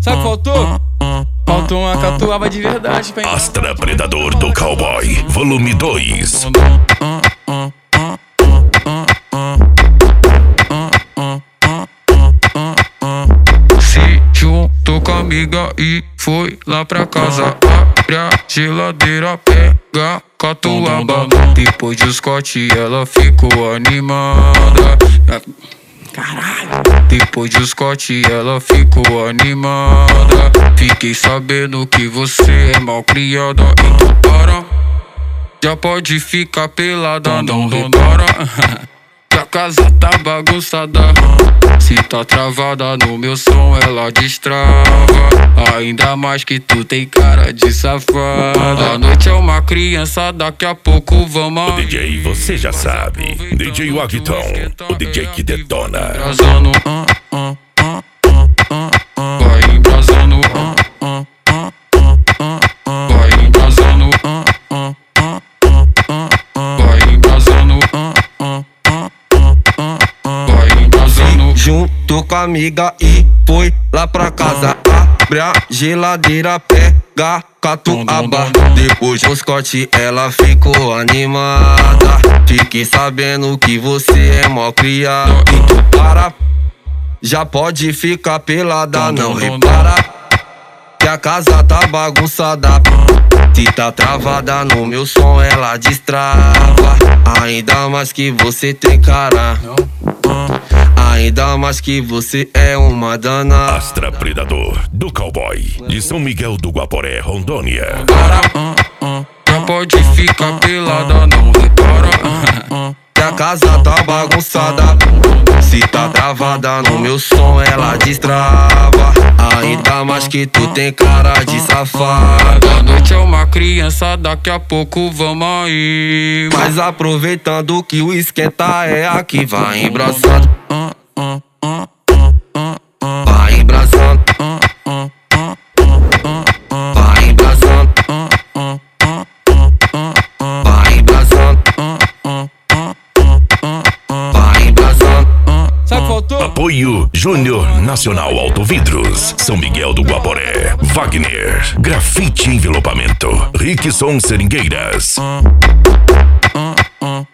Sabe o que faltou? Faltou uma catuaba de verdade pra Astra Predador do Cowboy, volume 2. Se juntou com a amiga e foi lá pra casa. Abre a geladeira, pega catuaba. Depois de Scott ela ficou animada. caralho. Depois de Scott ela ficou animada. Fiquei sabendo que você é mal criada. Então para, já pode ficar pelada. Não repara que a casa tá bagunçada. Se tá travada no meu som ela destrava. Ainda mais que tu tem cara de safada. A noite é uma criança, daqui a pouco vamos. O DJ você já sabe, DJ Wagton, o DJ que detona. Embrasando, vai embrasando, vai embrasando, vai embrasando, vai embrasando. Junto com a amiga e foi lá pra casa. Abre a geladeira, pega catuaba. Depois do Scott ela ficou animada. Fiquei sabendo que você é mó criado. Então para, já pode ficar pelada. Não repara que a casa tá bagunçada. Se tá travada no meu som ela destrava. Ainda mais que você tem cara, ainda mais que você é uma dana. Astra Predador do Cowboy, de São Miguel do Guaporé, Rondônia. Já pode ficar pelada, não repara que a casa tá bagunçada. Se tá travada no meu som ela destrava. Ainda mais que tu tem cara de safada. A noite é uma criança, daqui a pouco vamos aí. Mas aproveitando que o esquenta é aqui, vai embraçando, vai embraçando, vai embraçando, vai embraçando, vai embraçando. Sabe o que faltou? Apoio Júnior Nacional Autovidros, São Miguel do Guaporé, Wagner, Grafite Envelopamento, Rickson Seringueiras.